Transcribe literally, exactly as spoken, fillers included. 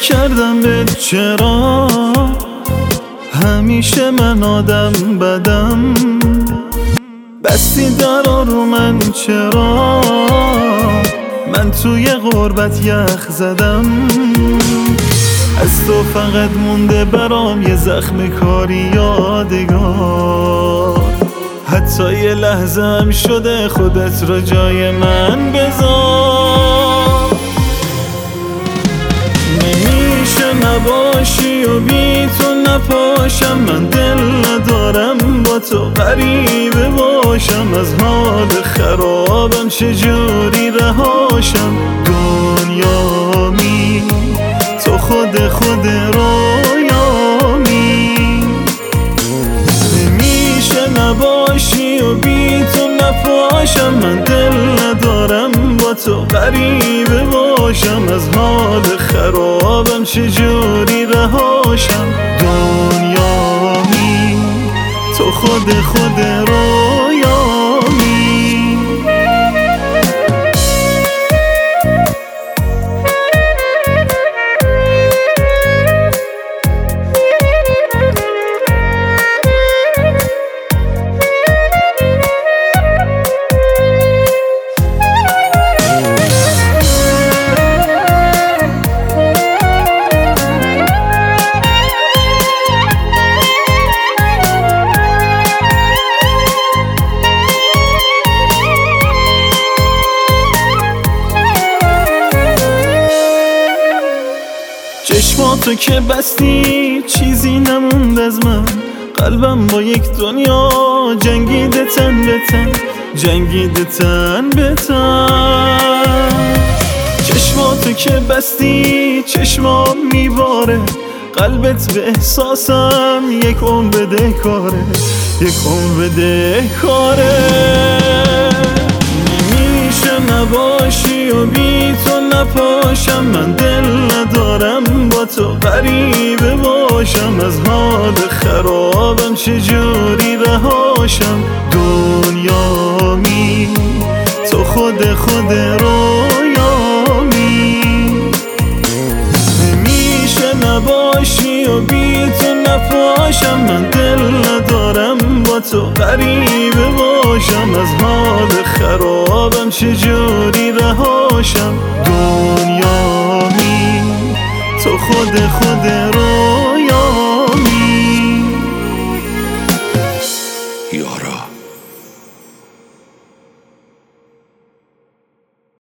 کردم به چرا همیشه من آدم بدم، بستی درا رو من چرا من توی غربت یخ زدم. از تو فقط مونده برام یه زخم کاری یادگار، حتی یه لحظه هم شده خودت را جای من بذار. نمیشه نباشی و بی تو نپاشم، من دل ندارم با تو غریبه باشم، از حال خرابم چجوری رهاشم. دنیامی تو خود خود رویامی، نمیشه نباشی و بی تو نپاشم، من دل ندارم با تو غریبه باشم، از حال خرابم چجوری رهاشم. دنیامی تو خود خود رویامی. چشماتو که بستی چیزی نموند از من، قلبم با یک دنیا جنگیده تن به تن، جنگیده تن به تن. چشماتو که بستی چشمام میباره، قلبت به احساسم یک عمر بده کاره، یک عمر بده کاره. نمیشه نباشی و بی تو نپاشم، من دل ندارم با تو غریبه باشم، از حال خرابم چجوری رهاشم. دنیامی تو خود خود رویامی، نمیشه نباشی و بی تو نپاشم، من دل ندارم با تو غریبه باشم، از حال خرابم چجوری رهاشم. دنیامی تو خود خود رو